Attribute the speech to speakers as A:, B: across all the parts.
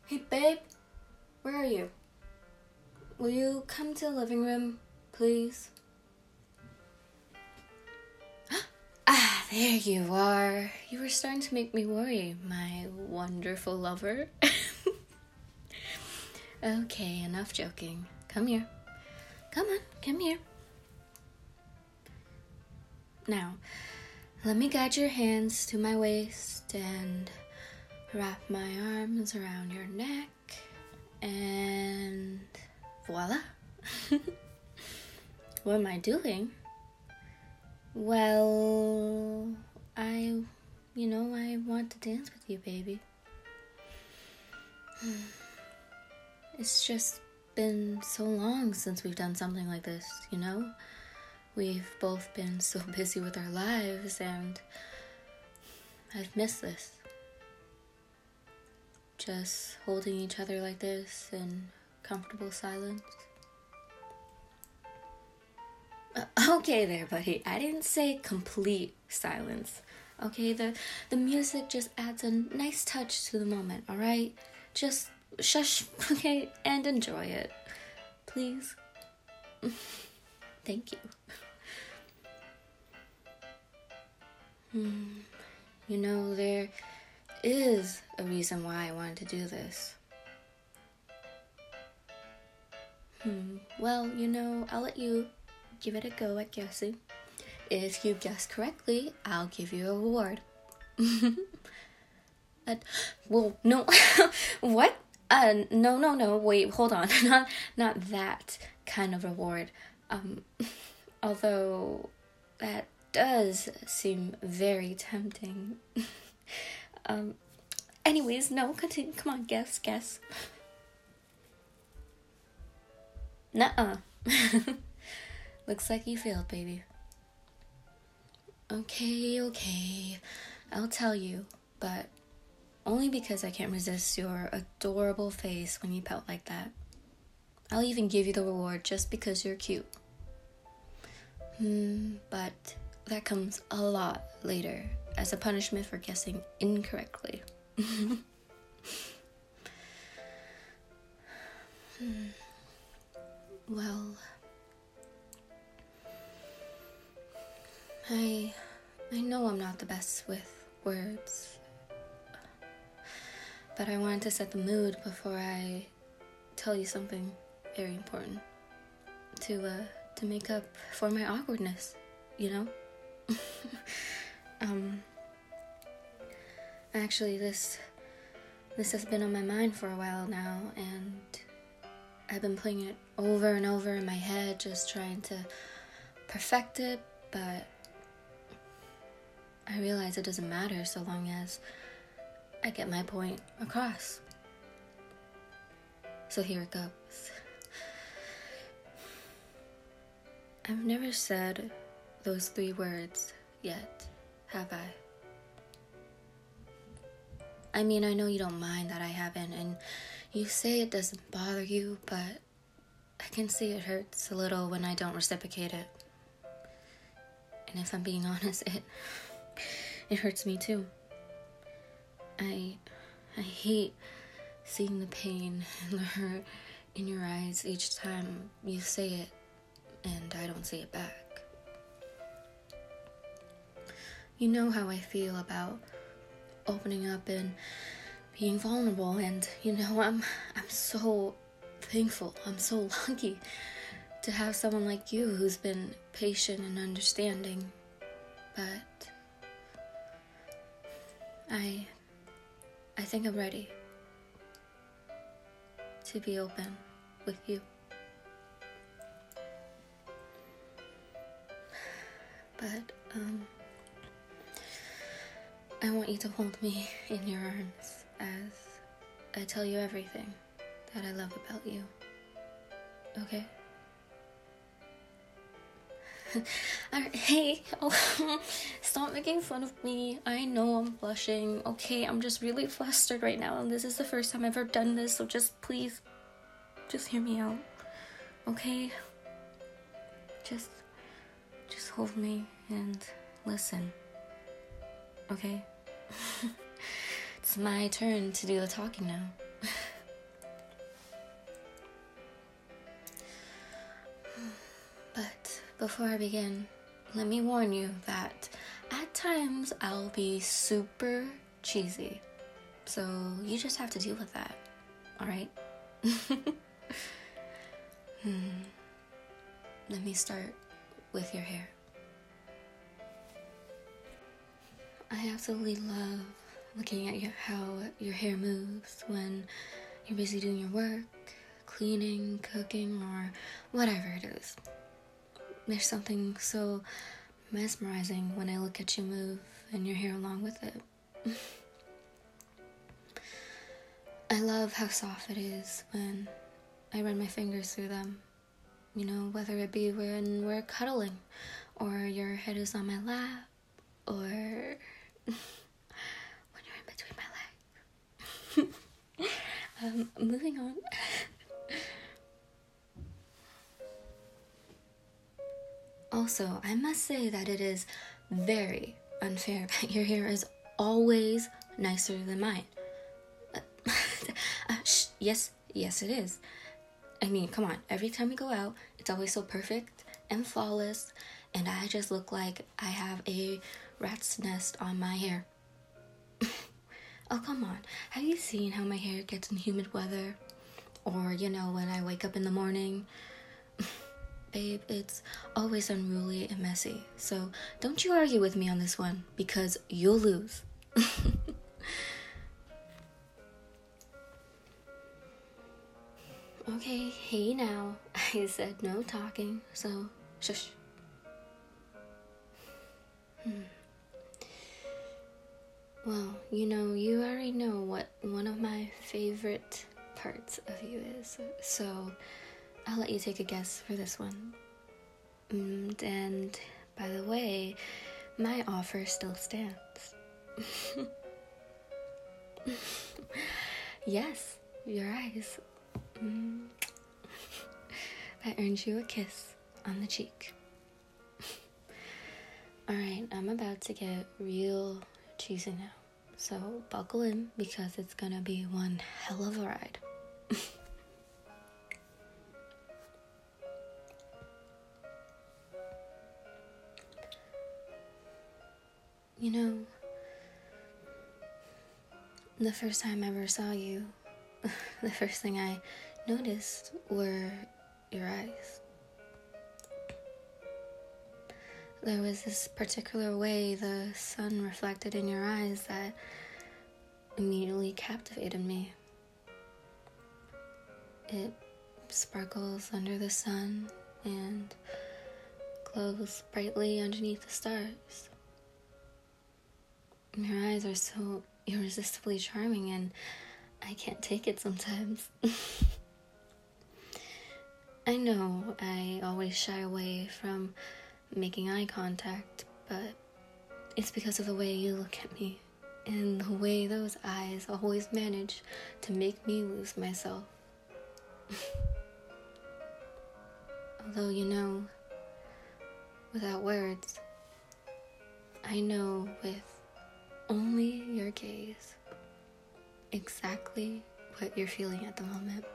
A: Hey, babe, where are you? Will you come to the living room, please? Ah, there you are. You were starting to make me worry, my wonderful lover. Okay, enough joking. Come here. Come on, come here. Now, let me guide your hands to my waist and wrap my arms around your neck. And voila. What am I doing? Well, I want to dance with you, baby. It's just been so long since we've done something like this, you know? We've both been so busy with our lives, and I've missed this. Just holding each other like this in comfortable silence. Okay there, buddy. I didn't say complete silence. Okay, the music just adds a nice touch to the moment, alright? Just shush, okay, and enjoy it. Please. Thank you. You know, there is a reason why I wanted to do this. Well, I'll let you give it a go at guessing. If you guess correctly, I'll give you a reward. Well, no. What? No. Wait, hold on. Not that kind of reward. Although that does seem very tempting. Anyways, no, continue. Come on, guess. Nuh-uh. Looks like you failed, baby. Okay. I'll tell you, but only because I can't resist your adorable face when you pout like that. I'll even give you the reward just because you're cute. But that comes a lot later as a punishment for guessing incorrectly. Well, I know I'm not the best with words, but I wanted to set the mood before I tell you something very important to make up for my awkwardness, you know? Actually, this has been on my mind for a while now, and I've been playing it over and over in my head, just trying to perfect it, but I realize it doesn't matter so long as I get my point across. So here it goes. I've never said those 3 words yet, have I? I mean, I know you don't mind that I haven't, and you say it doesn't bother you, but I can see it hurts a little when I don't reciprocate it. And if I'm being honest, it hurts me too. I hate seeing the pain and the hurt in your eyes each time you say it and I don't say it back. You know how I feel about opening up and being vulnerable, and I'm so thankful. I'm so lucky to have someone like you who's been patient and understanding. But I think I'm ready to be open with you. But I want you to hold me in your arms as I tell you everything that I love about you. Okay? Hey, stop making fun of me. I know I'm blushing. Okay, I'm just really flustered right now, and this is the first time I've ever done this, so just please, just hear me out. Okay? Just hold me and listen. Okay? It's my turn to do the talking now. before I begin, let me warn you that at times I'll be super cheesy. So you just have to deal with that, alright? Let me start with your hair. I absolutely love looking at how your hair moves when you're busy doing your work, cleaning, cooking, or whatever it is. There's something so mesmerizing when I look at you move and your hair along with it. I love how soft it is when I run my fingers through them. You know, whether it be when we're cuddling, or your head is on my lap, or when you're in between my legs. Moving on. Also, I must say that it is very unfair that your hair is always nicer than mine. Yes, it is. I mean, come on. Every time we go out, it's always so perfect and flawless, and I just look like I have a rat's nest on my hair. Oh, come on. Have you seen how my hair gets in humid weather? Or, you know, when I wake up in the morning? Babe, it's always unruly and messy. So don't you argue with me on this one, because you'll lose. Okay, hey now. I said no talking, so shush. Well, you know, you already know what one of my favorite parts of you is, so I'll let you take a guess for this one. And by the way, my offer still stands. Yes, your eyes. That earns you a kiss on the cheek. Alright, I'm about to get real cheesy now. So buckle in, because it's gonna be one hell of a ride. You know, the first time I ever saw you, the first thing I noticed were your eyes. There was this particular way the sun reflected in your eyes that immediately captivated me. It sparkles under the sun and glows brightly underneath the stars. Your eyes are so irresistibly charming, and I can't take it sometimes. I know I always shy away from making eye contact, but it's because of the way you look at me and the way those eyes always manage to make me lose myself. Although, you know, without words, I know with only your gaze exactly what you're feeling at the moment.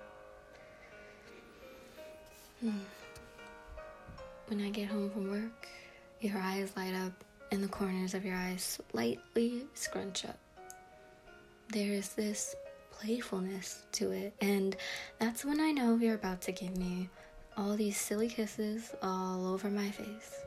A: When I get home from work, your eyes light up and the corners of your eyes slightly scrunch up. There is this playfulness to it, and that's when I know you're about to give me all these silly kisses all over my face.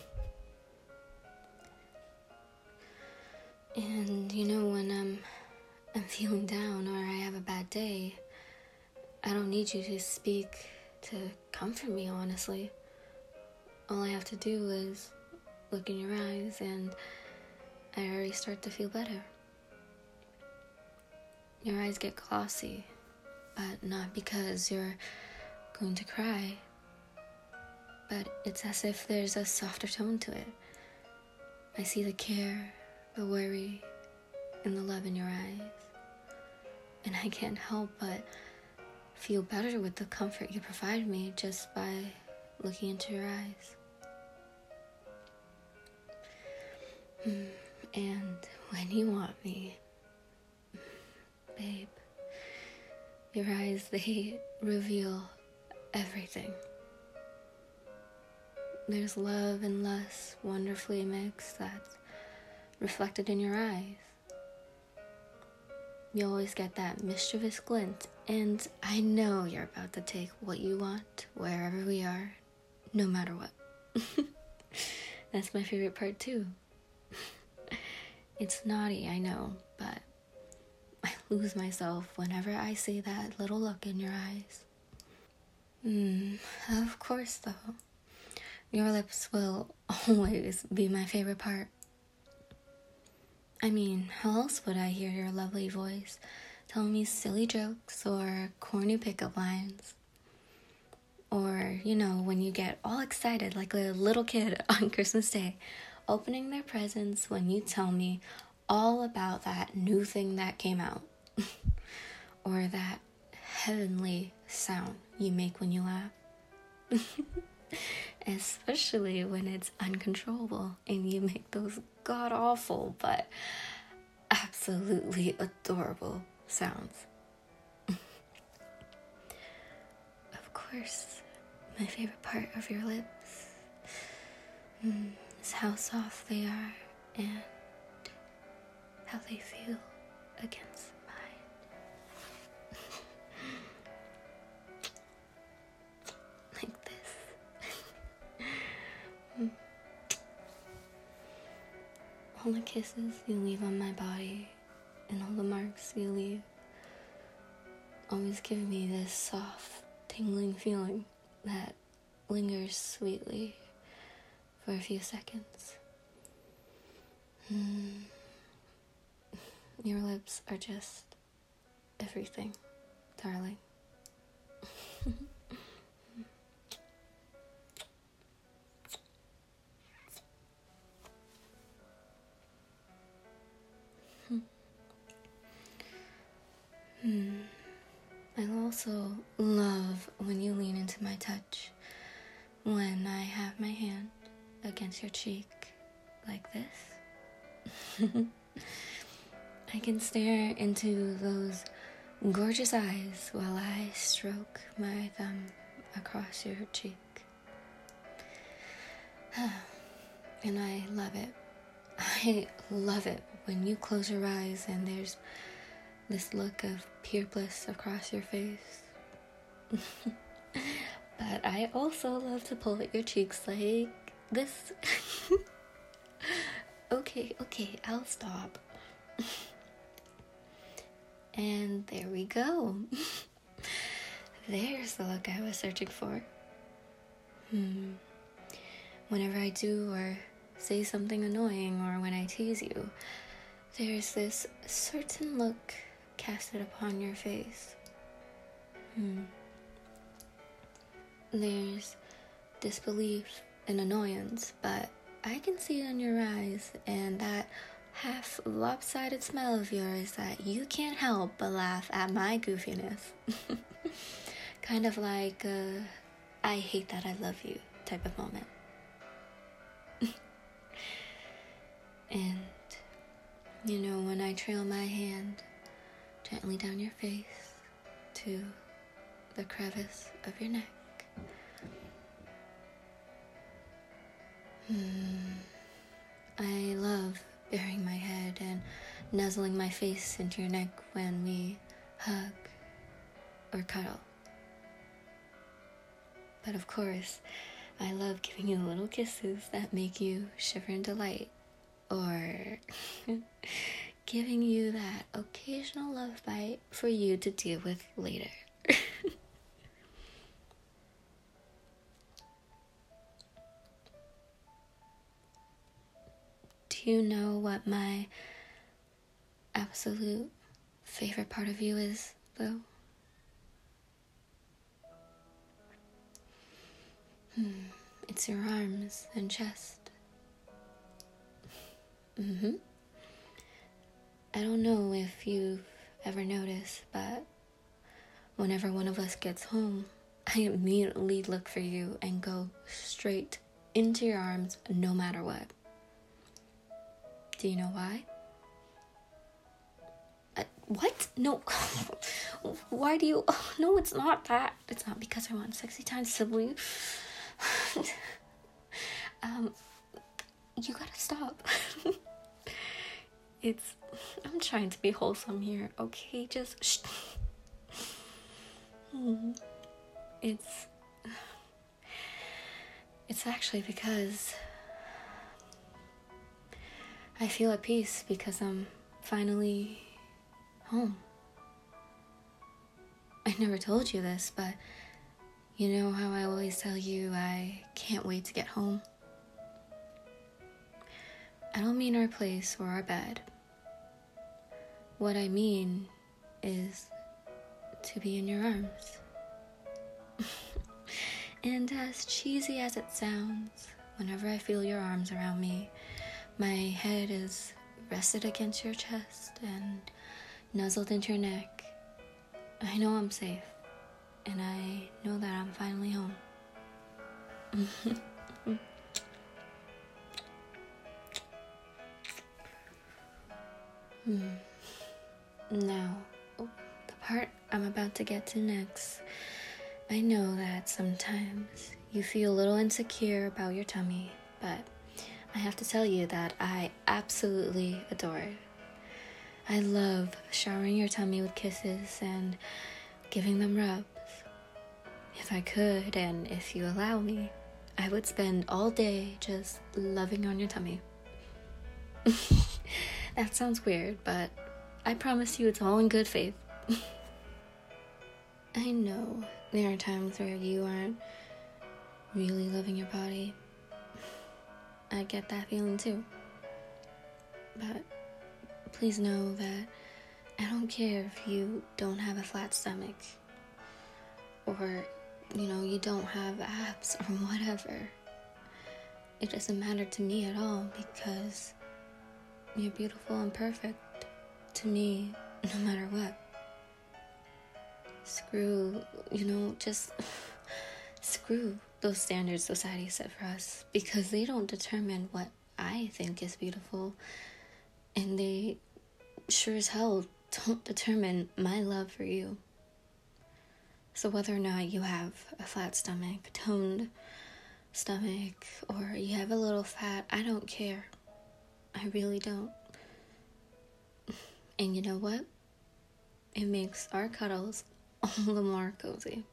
A: And you know, when I'm feeling down or I have a bad day, I don't need you to speak to comfort me, honestly. All I have to do is look in your eyes and I already start to feel better. Your eyes get glossy, but not because you're going to cry, but it's as if there's a softer tone to it. I see the care, the worry, and the love in your eyes, and I can't help but feel better with the comfort you provide me just by looking into your eyes. And when you want me, babe, your eyes, they reveal everything. There's love and lust wonderfully mixed that's reflected in your eyes. You always get that mischievous glint, and I know you're about to take what you want wherever we are, no matter what. That's my favorite part too. It's naughty, I know, but I lose myself whenever I see that little look in your eyes. Of course though. Your lips will always be my favorite part. I mean, how else would I hear your lovely voice telling me silly jokes or corny pickup lines? Or, when you get all excited like a little kid on Christmas Day, opening their presents when you tell me all about that new thing that came out. Or that heavenly sound you make when you laugh. Especially when it's uncontrollable and you make those god-awful but absolutely adorable sounds. Of course, my favorite part of your lips is how soft they are and how they feel against mine. Like this. All the kisses you leave on my body and all the marks you leave always give me this soft, tingling feeling that lingers sweetly for a few seconds. Your lips are just everything, darling. I also love when you lean into my touch, when I have my hand against your cheek like this. I can stare into those gorgeous eyes while I stroke my thumb across your cheek. And I love it. I love it when you close your eyes and there's this look of pure bliss across your face. But I also love to pull at your cheeks like this. Okay, I'll stop. And there we go. There's the look I was searching for. Whenever I do or say something annoying or when I tease you, there's this certain look casted upon your face. There's disbelief and annoyance, but I can see it in your eyes and that half lopsided smile of yours that you can't help but laugh at my goofiness. Kind of like a I hate that I love you type of moment. And when I trail my hand gently down your face to the crevice of your neck, I love burying my head and nuzzling my face into your neck when we hug or cuddle. But of course, I love giving you little kisses that make you shiver in delight, or giving you that occasional love bite for you to deal with later. Do you know what my absolute favorite part of you is, though? It's your arms and chest. I don't know if you've ever noticed, but whenever one of us gets home, I immediately look for you and go straight into your arms no matter what. Do you know why? What? No. Why do you... Oh, no, it's not that. It's not because I want sexy time, Sibley. You gotta stop. I'm trying to be wholesome here, okay? Just shh. It's actually because I feel at peace because I'm finally home. I never told you this, but you know how I always tell you I can't wait to get home? I don't mean our place or our bed. What I mean is to be in your arms. And as cheesy as it sounds, whenever I feel your arms around me, my head is rested against your chest and nuzzled into your neck. I know I'm safe, and I know that I'm finally home. Now, the part I'm about to get to next. I know that sometimes you feel a little insecure about your tummy, but I have to tell you that I absolutely adore it. I love showering your tummy with kisses and giving them rubs. If I could, and if you allow me, I would spend all day just loving on your tummy. That sounds weird, but I promise you it's all in good faith. I know there are times where you aren't really loving your body. I get that feeling too. But please know that I don't care if you don't have a flat stomach or, you don't have abs or whatever. It doesn't matter to me at all because you're beautiful and perfect to me no matter what. Screw those standards society set for us because they don't determine what I think is beautiful, and they sure as hell don't determine my love for you. So whether or not you have a flat stomach, toned stomach, or you have a little fat, I don't care. I really don't. And you know what? It makes our cuddles all the more cozy.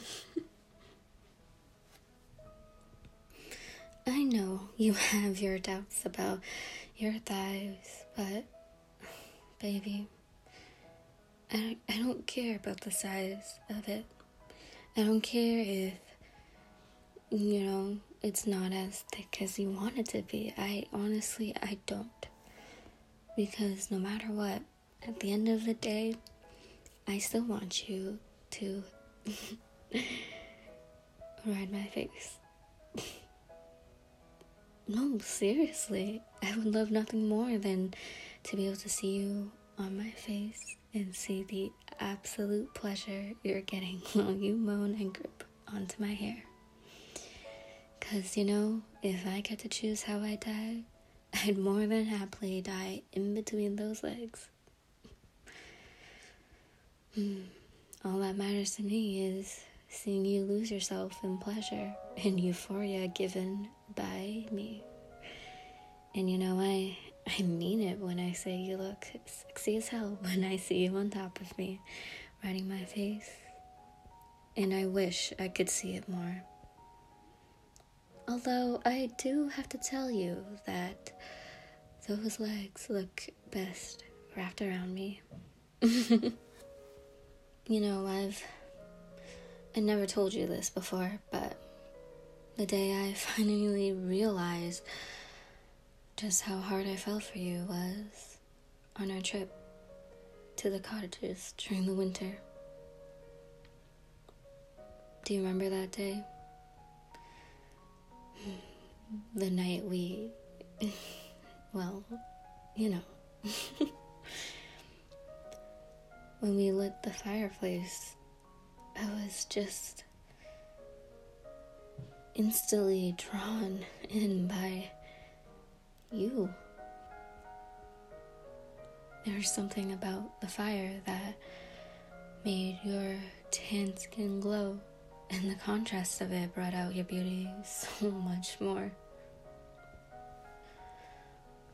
A: I know you have your doubts about your thighs, but baby, I don't care about the size of it. I don't care if, it's not as thick as you want it to be. I don't. Because no matter what, at the end of the day, I still want you to ride my face. No, seriously. I would love nothing more than to be able to see you on my face and see the absolute pleasure you're getting while you moan and grip onto my hair. 'Cause, if I get to choose how I die, I'd more than happily die in between those legs. All that matters to me is seeing you lose yourself in pleasure and euphoria given by me. And I mean it when I say you look sexy as hell when I see you on top of me, riding my face. And I wish I could see it more. Although I do have to tell you that those legs look best wrapped around me. I never told you this before, but the day I finally realized just how hard I fell for you was on our trip to the cottages during the winter. Do you remember that day? The night we... well, When we lit the fireplace, I was just instantly drawn in by you. There was something about the fire that made your tan skin glow, and the contrast of it brought out your beauty so much more.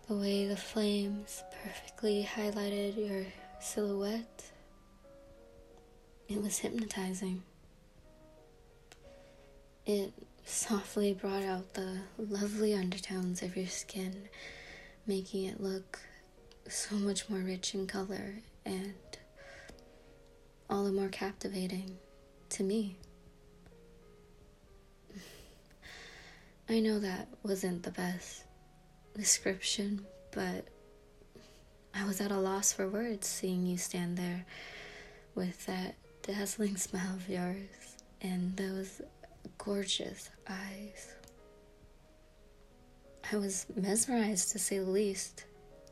A: The way the flames perfectly highlighted your silhouette, it was hypnotizing. It softly brought out the lovely undertones of your skin, making it look so much more rich in color and all the more captivating to me. I know that wasn't the best description, but I was at a loss for words seeing you stand there with that dazzling smile of yours and those gorgeous eyes. I was mesmerized, to say the least.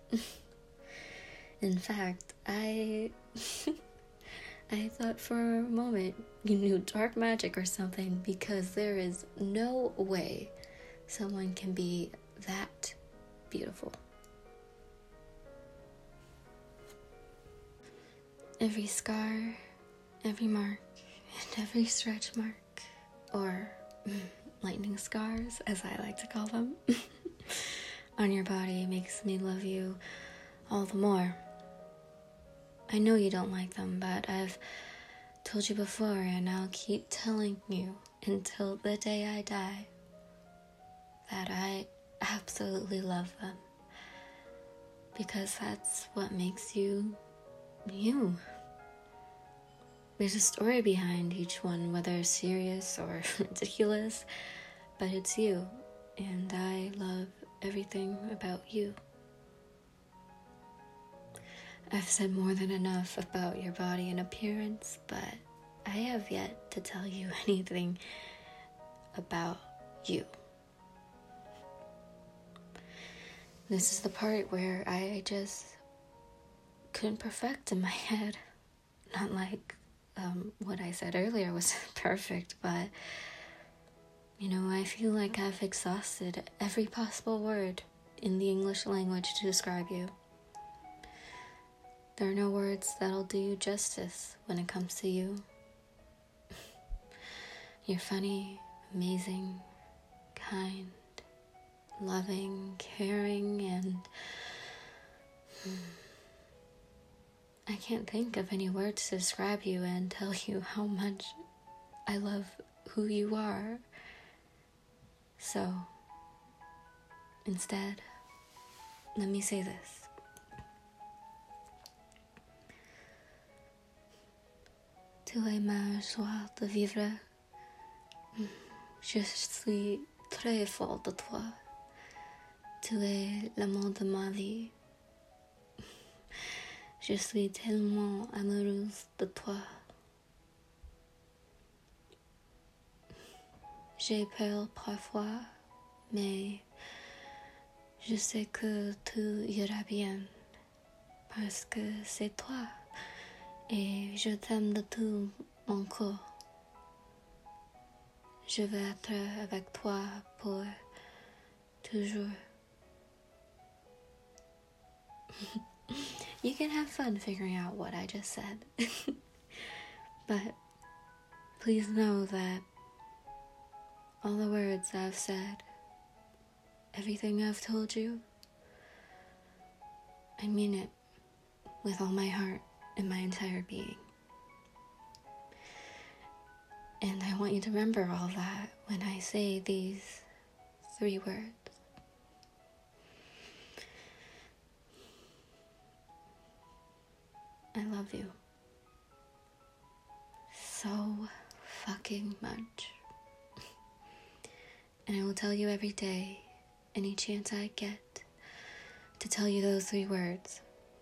A: In fact, I thought for a moment you knew dark magic or something, because there is no way someone can be that beautiful. Every scar, every mark, and every stretch mark, or lightning scars, as I like to call them, on your body makes me love you all the more. I know you don't like them, but I've told you before, and I'll keep telling you until the day I die, that I absolutely love them. Because that's what makes you, you. There's a story behind each one, whether serious or ridiculous, but it's you, and I love everything about you. I've said more than enough about your body and appearance, but I have yet to tell you anything about you. This is the part where I just couldn't perfect in my head. Not like what I said earlier was perfect, but I feel like I've exhausted every possible word in the English language to describe you. There are no words that'll do you justice when it comes to you. You're funny, amazing, kind, loving, caring, and I can't think of any words to describe you and tell you how much I love who you are. So, instead, let me say this. Tu es ma joie de vivre. Je suis très folle de toi. Tu es l'amour de ma vie. Je suis tellement amoureuse de toi. J'ai peur parfois, mais je sais que tout ira bien, parce que c'est toi, et je t'aime de tout mon corps. Je veux être avec toi pour toujours. You can have fun figuring out what I just said. But please know that all the words I've said, everything I've told you, I mean it with all my heart and my entire being. And I want you to remember all that when I say these 3 words. I love you so fucking much. And I will tell you every day, any chance I get, to tell you those 3 words.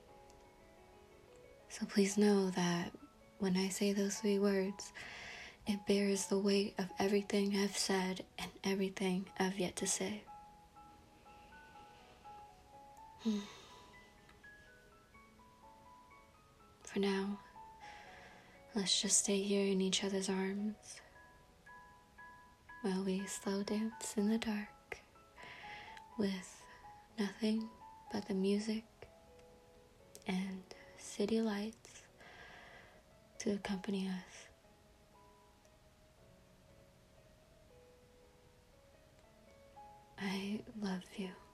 A: So please know that when I say those 3 words, it bears the weight of everything I've said and everything I've yet to say. For now, let's just stay here in each other's arms while we slow dance in the dark with nothing but the music and city lights to accompany us. I love you.